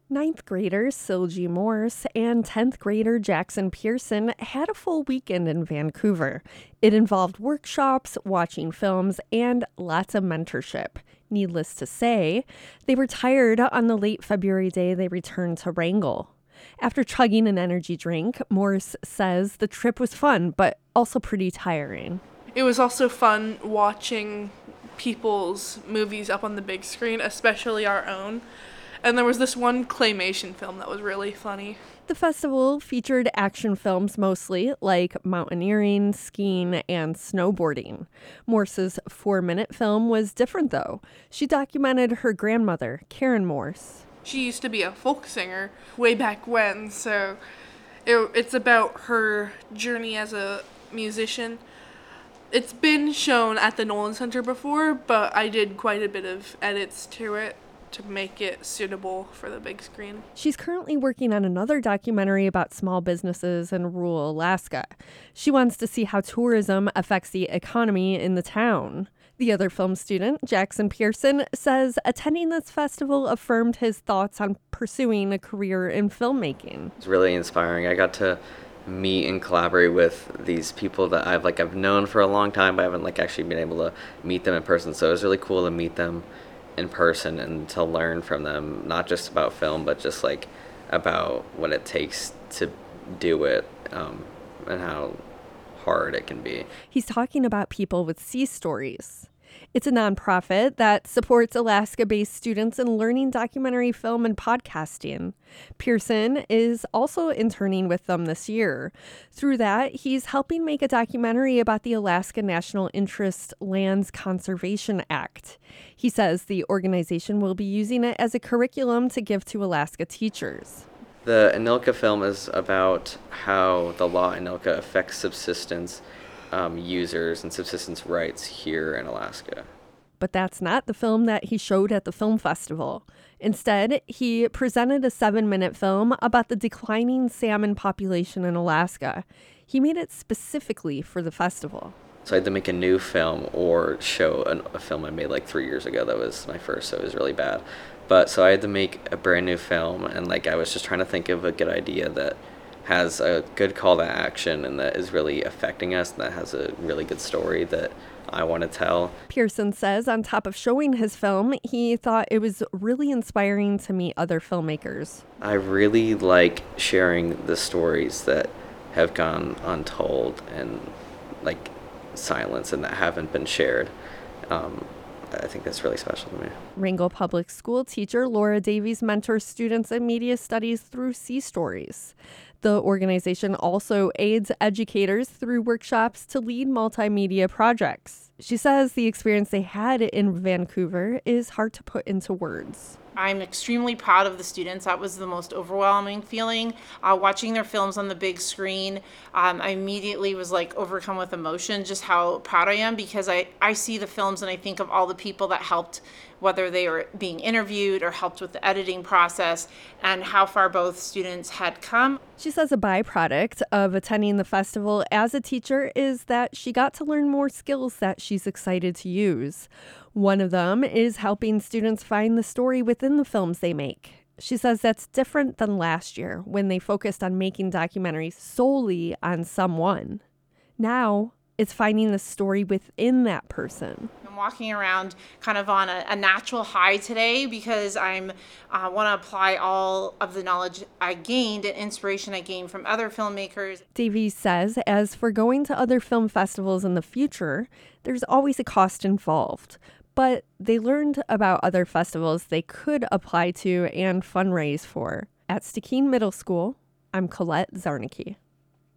Ninth grader Silgie Morse and 10th grader Jackson Pearson had a full weekend in Vancouver. It involved workshops, watching films, and lots of mentorship. Needless to say, they were tired on the late February day they returned to Wrangell. After chugging an energy drink, Morse says the trip was fun, but also pretty tiring. It was also fun watching people's movies up on the big screen, especially our own. And there was this one claymation film that was really funny. The festival featured action films mostly, like mountaineering, skiing, and snowboarding. Morse's 4-minute film was different, though. She documented her grandmother, Karen Morse. She used to be a folk singer way back when, so it's about her journey as a musician. It's been shown at the Nolan Center before, but I did quite a bit of edits to it to make it suitable for the big screen. She's currently working on another documentary about small businesses in rural Alaska. She wants to see how tourism affects the economy in the town. The other film student, Jackson Pearson, says attending this festival affirmed his thoughts on pursuing a career in filmmaking. It's really inspiring. I got to meet and collaborate with these people that I've known for a long time, but I haven't actually been able to meet them in person. So it was really cool to meet them in person and to learn from them, not just about film, but just about what it takes to do it, and how hard it can be. He's talking about People with Sea Stories. It's a nonprofit that supports Alaska-based students in learning documentary film and podcasting. Pearson is also interning with them this year. Through that, he's helping make a documentary about the Alaska National Interest Lands Conservation Act. He says the organization will be using it as a curriculum to give to Alaska teachers. The Anilka film is about how the law Anilka affects subsistence users and subsistence rights here in Alaska. But that's not the film that he showed at the film festival. Instead, he presented a 7-minute film about the declining salmon population in Alaska. He made it specifically for the festival. So I had to make a new film or show a film I made 3 years ago that was my first, so it was really bad. But so I had to make a brand new film, and I was just trying to think of a good idea that has a good call to action and that is really affecting us, and that has a really good story that I want to tell. Pearson says on top of showing his film, he thought it was really inspiring to meet other filmmakers. I really like sharing the stories that have gone untold and silence and that haven't been shared. I think that's really special to me. Wrangell Public School teacher Laura Davies mentors students in media studies through Sea Stories. The organization also aids educators through workshops to lead multimedia projects. She says the experience they had in Vancouver is hard to put into words. I'm extremely proud of the students. That was the most overwhelming feeling. Watching their films on the big screen, I immediately was overcome with emotion, just how proud I am, because I see the films and I think of all the people that helped, whether they were being interviewed or helped with the editing process, and how far both students had come. She says a byproduct of attending the festival as a teacher is that she got to learn more skills that she's excited to use. One of them is helping students find the story within the films they make. She says that's different than last year when they focused on making documentaries solely on someone. Now it's finding the story within that person. I'm walking around kind of on a natural high today because I want to apply all of the knowledge I gained and inspiration I gained from other filmmakers. Davies says as for going to other film festivals in the future, there's always a cost involved. But they learned about other festivals they could apply to and fundraise for. At Stikine Middle School, I'm Colette Zarnicki.